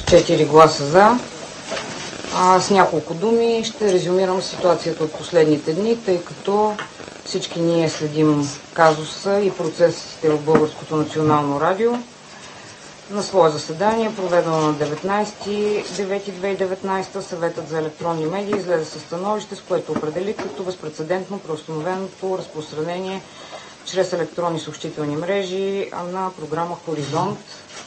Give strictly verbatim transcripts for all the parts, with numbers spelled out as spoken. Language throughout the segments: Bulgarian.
четири гласа за. А, с няколко думи ще резюмирам ситуацията от последните дни, тъй като всички ние следим казуса и процесите в Българското национално радио. На свое заседание, проведено на деветнайсети девети две хиляди и деветнайсета, Съветът за електронни медии излезе със становище, с което определи като безпрецедентно преустановеното разпространение чрез електронни съобщителни мрежи на програма Хоризонт.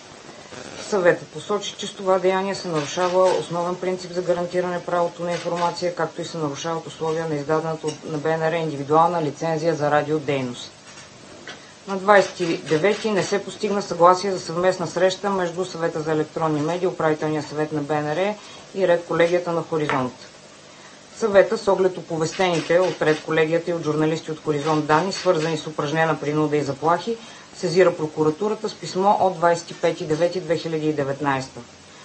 Съветът посочи, че с това деяние се нарушава основен принцип за гарантиране правото на информация, както и се нарушават условия на издадената на БНР индивидуална лицензия за радиодейност. На двайсети девети не се постигна съгласие за съвместна среща между Съвета за електронни медии, Управителния съвет на БНР и редколегията на Хоризонт. Съвета, с оглед оповестените от редколегията и от журналисти от Хоризонт данни, свързани с упражнена принуда и заплахи, сезира прокуратурата с писмо от двайсет и пети девети две хиляди и деветнайсета.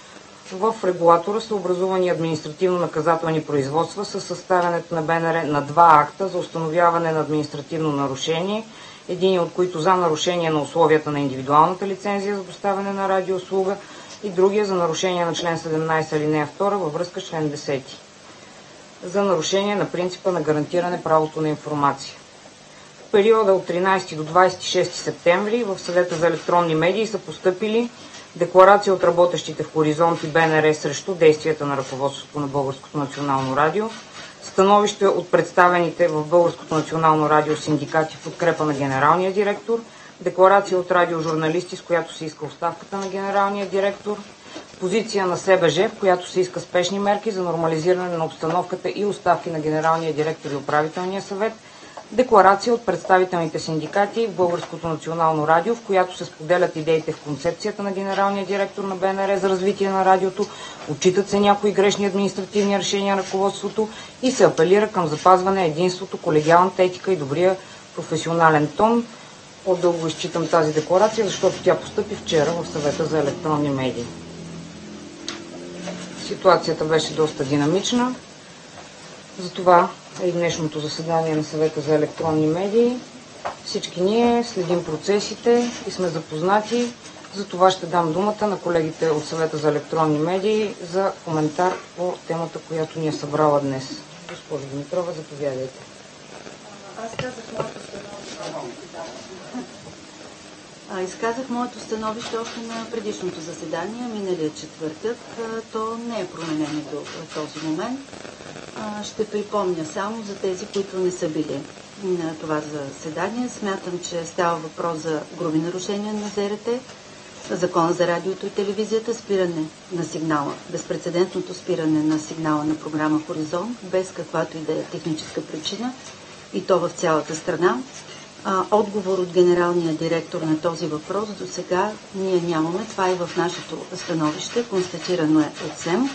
В регулатора са образувани административно-наказателни производства със съставянето на БНР на два акта за установяване на административно нарушение, един от които за нарушение на условията на индивидуалната лицензия за доставяне на радиоуслуга и другия за нарушение на член седемнайсет алинея втора във връзка с член десети. За нарушение на принципа на гарантиране правото на информация. В периода от тринайсети до двайсет и шести септември в Съвета за електронни медии са постъпили декларации от работещите в Хоризонт и БНР срещу действията на ръководството на Българското национално радио, становище от представените в Българското национално радио синдикати в подкрепа на генералния директор, декларация от радиожурналисти, с която се иска оставката на генералния директор, позиция на СБЖ, в която се иска спешни мерки за нормализиране на обстановката и оставки на генералния директор и управителния съвет, декларация от представителните синдикати в Българското национално радио, в която се споделят идеите в концепцията на генералния директор на БНР за развитие на радиото, отчитат се някои грешни административни решения на ръководството и се апелира към запазване единството, колегиалната етика и добрия професионален тон. По-дълго изчитам тази декларация, защото тя постъпи вчера в Съвета за електронни медии. Ситуацията беше доста динамична, затова е и днешното заседание на Съвета за електронни медии. Всички ние следим процесите и сме запознати, затова ще дам думата на колегите от Съвета за електронни медии за коментар по темата, която ни е събрала днес. Госпожо Димитрова, заповядайте. Аз казах моето становище. Изказах моето становище още на предишното заседание, миналия четвъртък. То не е променено до този момент. Ще припомня само за тези, които не са били на това заседание. Смятам, че става въпрос за груби нарушения на ЗРТ, Закона за радиото и телевизията, спиране на сигнала, безпрецедентното спиране на сигнала на програма Хоризонт, без каквато и да е техническа причина, и то в цялата страна. Отговор от генералния директор на този въпрос до сега ние нямаме. Това е в нашето становище, констатирано е от СЕМ.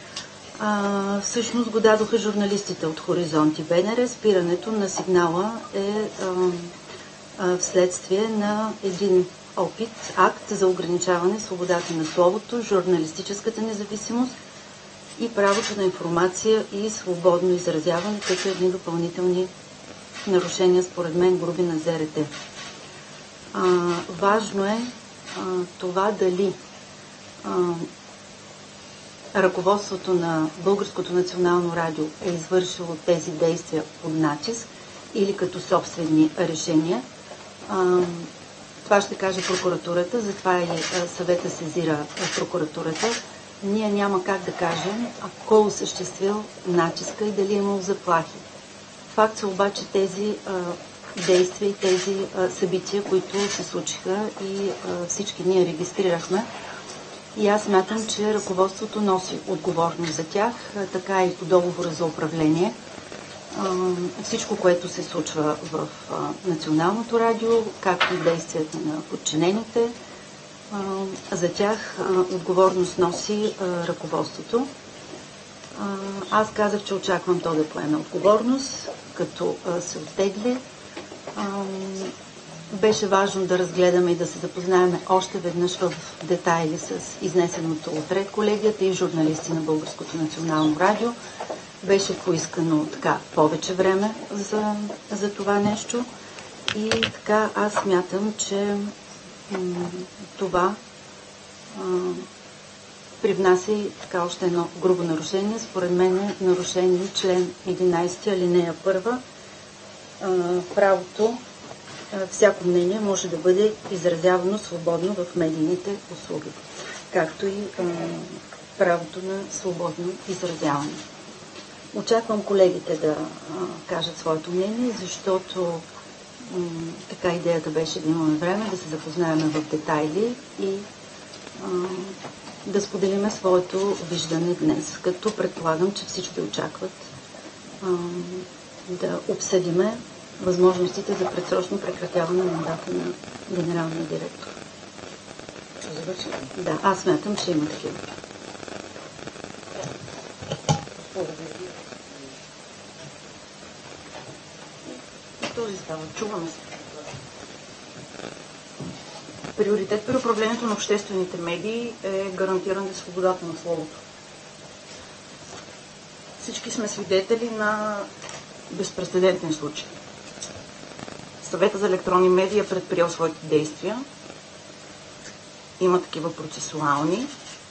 А, всъщност го дадоха журналистите от Хоризонт и БНР. Спирането на сигнала е а, а, вследствие на един опит, акт за ограничаване свободата на словото, журналистическата независимост и правото на информация и свободно изразяване, като едни допълнителни нарушения, според мен, груби на ЗРТ. А, важно е а, това дали а, ръководството на Българското национално радио е извършило тези действия под натиск или като собствени решения. А, това ще каже прокуратурата, затова и съвета сезира прокуратурата. Ние няма как да кажем кой осъществил натиска и дали е имал заплахи. Факт са обаче тези а, действия и тези а, събития, които се случиха и а, всички ние регистрирахме. И аз смятам, че ръководството носи отговорност за тях, а, така и по договора за управление. А, всичко, което се случва в а, Националното радио, както и действията на подчинените, а, за тях а, отговорност носи а, ръководството. А, аз казах, че очаквам то да поеме отговорност, като а, се оттегли. А, беше важно да разгледаме и да се запознаем още веднъж в детайли с изнесеното от ред колегията и журналисти на Българското национално радио. Беше поискано така повече време за, за това нещо и така аз смятам, че м- това а, привнася и така още едно грубо нарушение. Според мен е нарушение член единайсети, алинея първа. Правото, всяко мнение може да бъде изразявано свободно в медийните услуги, както и а, правото на свободно изразяване. Очаквам колегите да а, кажат своето мнение, защото м, така идеята беше да имаме време да се запознаем в детайли и а, да споделиме своето виждане днес, като предполагам, че всички очакват а, да обсъдиме възможностите за предсрочно прекратяване на мандата на генералния директор. Да, аз смятам, че има такива. Този става. Чуваме се. Приоритет при управлението на обществените медии е гарантиране свободата на словото. Всички сме свидетели на безпрецедентен случай. Съветът за електронни медии е предприел своите действия. Има такива процесуални.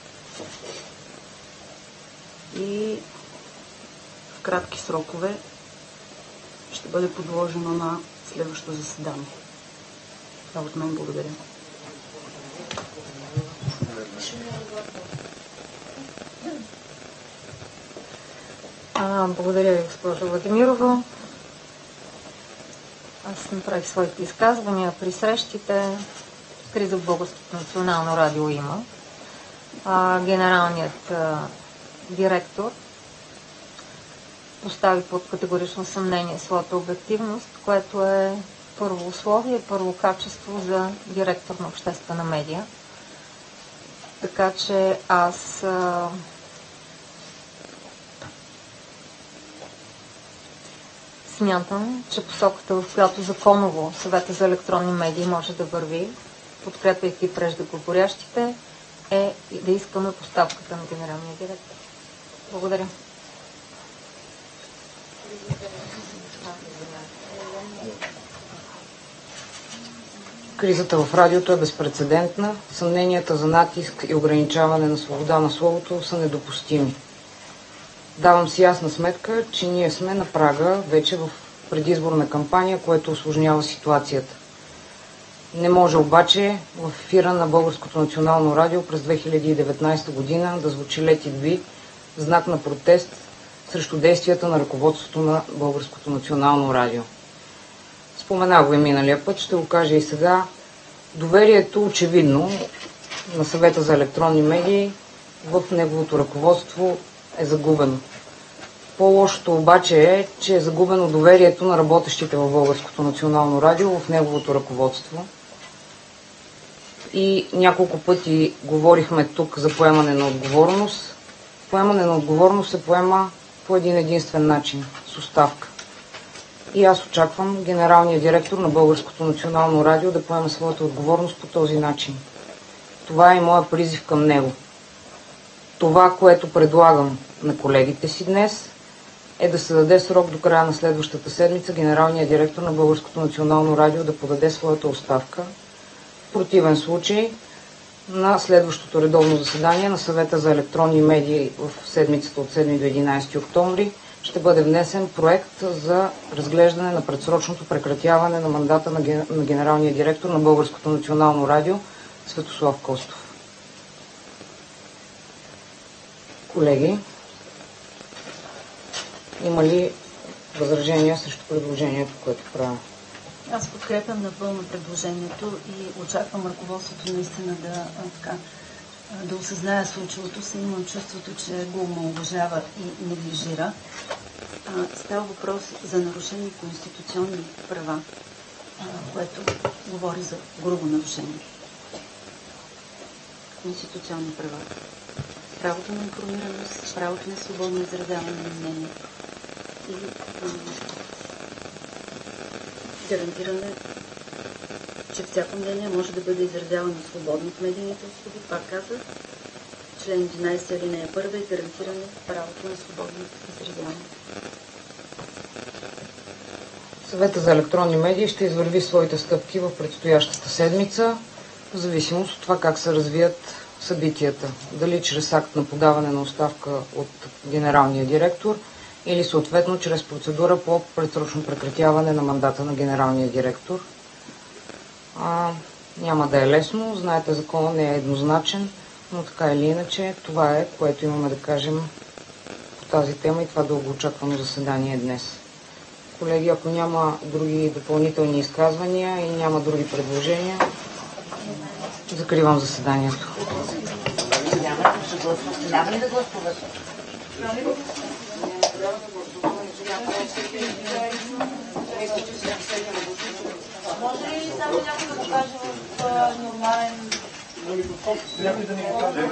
И в кратки срокове ще бъде подложено на следващото заседание. Това от мен. Благодаря. А, благодаря ви, госпожо Владимирова. Аз направих своите изказвания при срещите. Криза в Българското национално радио има. А, генералният а, директор постави под категорично съмнение своята обективност, което е първо условие, първо качество за директор на обществена медия. Така че аз а, смятам, че посоката, в която законово Съвета за електронни медии може да върви, подкрепяйки преждеговорящите, е да искаме поставката на генералния директор. Благодаря. Кризата в радиото е безпрецедентна. Съмненията за натиск и ограничаване на свобода на словото са недопустими. Давам си ясна сметка, че ние сме на прага вече в предизборна кампания, което усложнява ситуацията. Не може обаче в ефира на Българското национално радио през две хиляди и деветнайсета година да звучи Let it be, знак на протест срещу действията на ръководството на Българското национално радио. Споменах го и миналия път, ще го кажа и сега. Доверието очевидно на Съвета за електронни медии в неговото ръководство е загубено. По-лошото обаче е, че е загубено доверието на работещите в Българското национално радио в неговото ръководство. И няколко пъти говорихме тук за поемане на отговорност. Поемане на отговорност се поема по един единствен начин – с оставка. И аз очаквам генералният директор на Българското национално радио да поеме своята отговорност по този начин. Това е и моя призив към него. Това, което предлагам на колегите си днес, е да се даде срок до края на следващата седмица генералният директор на Българското национално радио да подаде своята оставка. В противен случай на следващото редовно заседание на Съвета за електронни медии в седмицата от седми до единайсети октомври ще бъде внесен проект за разглеждане на предсрочното прекратяване на мандата на генералния директор на Българското национално радио Светослав Костов. Колеги, има ли възражения срещу предложението, което правя? Аз подкрепям напълно предложението и очаквам ръководството наистина да, а, така, да осъзнае случилото се. Имам чувството, че го омаловажава и неглижира. А, става въпрос за нарушени конституционни права, а, което говори за грубо нарушение. Конституционни права. Правото на информираност, правото на свободно изразяване на мнение и а, гарантиране, че всяко мнение може да бъде изразявано свободно в медийните услуги. Пак казах, член единайсети алинея първа е гарантиране правото на свободно изразяване. Съвета за електронни медии ще извърви своите стъпки в предстоящата седмица, в зависимост от това как се развият събитията. Дали чрез акт на подаване на оставка от генералния директор или съответно чрез процедура по предсрочно прекратяване на мандата на генералния директор. А, няма да е лесно, знаете, законът не е еднозначен, но така или иначе това е, което имаме да кажем по тази тема и това дългоочаквано заседание днес. Колеги, ако няма други допълнителни изказвания и няма други предложения, закривам заседанието. Няма ли да гласуваш? Може ли само някой да го каже в нормален... Някой да ни го каже?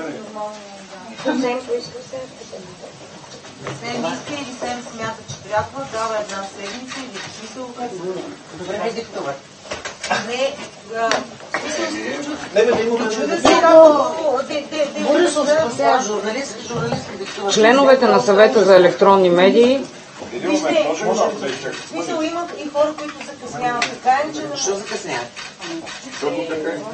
Сем иска или Сем смята, че трябва, дава една седмица или в смисъл... Добре, не диктуват. Не, членовете на съвета за електронни медии. Вижте, в смисъл има и хора, които закъсняват. Така е, че... Защо закъсняват? Защото така е.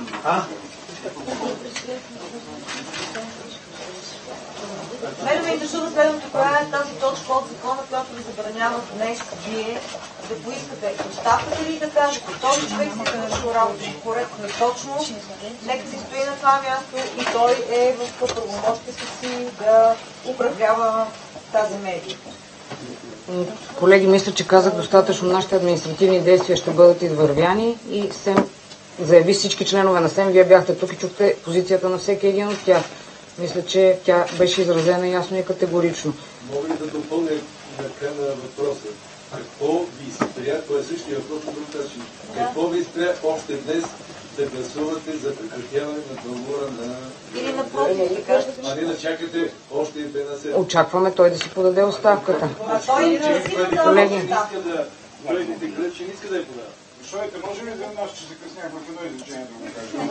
Мене ме интересува следното, коя е тази точка от закона, която ви забранява днес вие да поискате оставката ли да кажете, този човек си е нашъл работа коректно и точно, нека си стои на това място и той е в правомощите си да управлява тази медия. Колеги, мисля, че казах достатъчно. Нашите административни действия ще бъдат извървяни и СЕМ заяви всички членове на СЕМ. Вие бяхте тук и чухте позицията на всеки един от тях. Мисля, че тя беше изразена ясно и категорично. Мога ли да допълня на края на въпроса? Какво ви спря, това е същия въпрос от друг начин, какво ви спря още днес да гласувате за прекратяване на договора на... Или напротив, да кажете... А не да чакате още една седмица. Очакваме той да си подаде оставката. А той не си да дава оставката. Той не те кръчи, не иска да я подава. Слушайте, може ли за нас, че закъснях в едно изречение да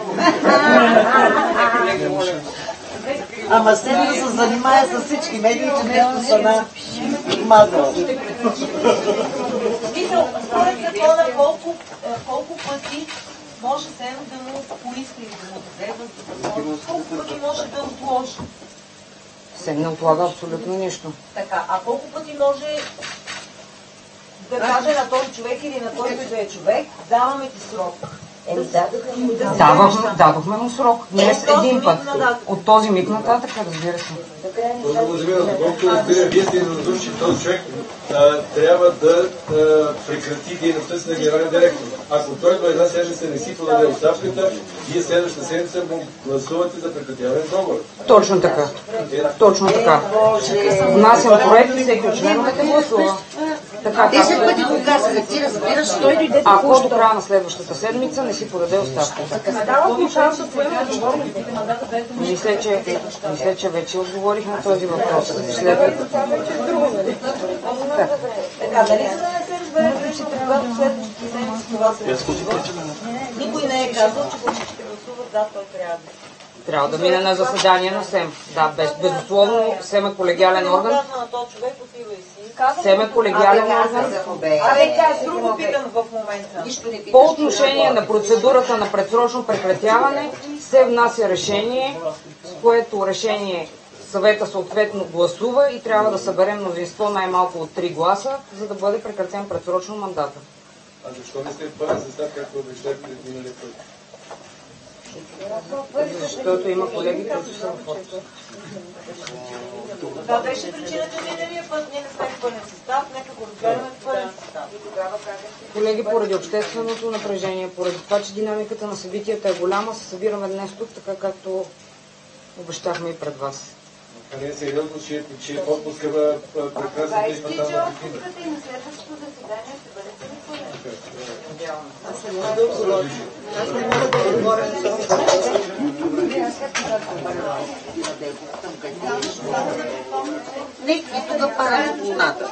го кажа? Ама след да се занимае с всички медии, че нещо са на мазала. Смисъл, според закона, колко, колко пъти може СЕМ да му поиска или да му даде възможност, колко пъти може да отложи. СЕМ не отлага абсолютно нищо. Така, а колко пъти може да каже на този човек или на който да е човек, даваме ти срок. Давахме, дадохме му срок. Не с един път. От този миг нататък, разбира се. Доколкото разбира, вие сте изнадуши, че този човек а, трябва да а, прекрати дейността си на генерален директор. Ако той до една седмица не си подаде оставката, вие следващата седмица му гласувате за прекратяване на договора. Точно така. Точно така. Внасям проект и всеки от членовете гласува. Така, Десет пъти го казаха, ти разбираш, той дойде ако до края на следващата седмица не си подаде оставката. Мисля, че, мисля, че вече отговорих на този въпрос. След... Така, дали за да не се разбере, че когато следващите седмици това се гласува, никой не е казал, че всички гласуват да, той трябва да. Трябва да мине на заседание на СЕМ. Да, без, безусловно, СЕМ е колегиален орган. Казва на този човек, отива и си. СЕМ е колегиален орган. Абе, аз друго питам в момента. По отношение на процедурата на предсрочно прекратяване се внася решение, с което решение съвета съответно гласува и трябва да съберем мнозинство най-малко от три гласа, за да бъде прекратен предсрочно мандата. А защо не сте в пълен състав, както обещахте миналия път? Защото има колеги, които са в отпуск. Това беше причината миналия път. Ние не сме в пълен състав, нека го разгледаме в пълен състав. Колеги, поради общественото напрежение, поради това, че динамиката на събитията е голяма, се събираме днес тук, така както обещахме и пред вас. А не е сериозно, че, че отпуска в прекрасната и фатална причина. Отпуската и на следващото заседание ще бъдете ли пълен? Аз не мога да отговоря. Аз не мога да отговоря на този въпрос. Не, и тук пара луната.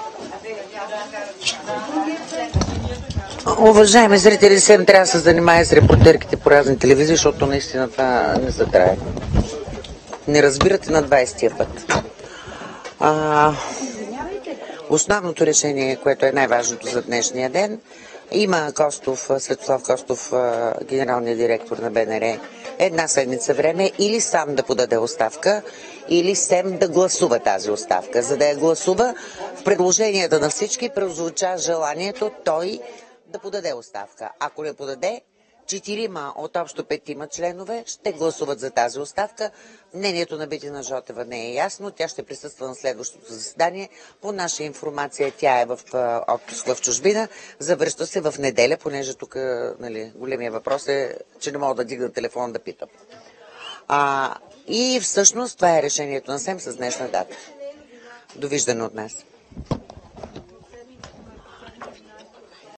Уважаеми зрители, СЕМ трябва да се занимае с репортерките по разни телевизии, защото наистина това не се трае. Не разбирате на двайсетия път. А, основното решение, което е най-важното за днешния ден, има Костов, Светослав Костов, генералният директор на БНР, една седмица време или сам да подаде оставка, или СЕМ да гласува тази оставка. За да я гласува, в предложенията на всички прозвуча желанието той да подаде оставка. Ако не подаде, четирима от общо петима членове ще гласуват за тази оставка. Мнението на Бетина Жотева не е ясно. Тя ще присъства на следващото заседание. По наша информация тя е в отпуск в чужбина. Завръща се в неделя, понеже тук, нали, големия въпрос е, че не мога да дигна телефон да питам. А, и всъщност това е решението на СЕМ с днешна дата. Довиждане от нас.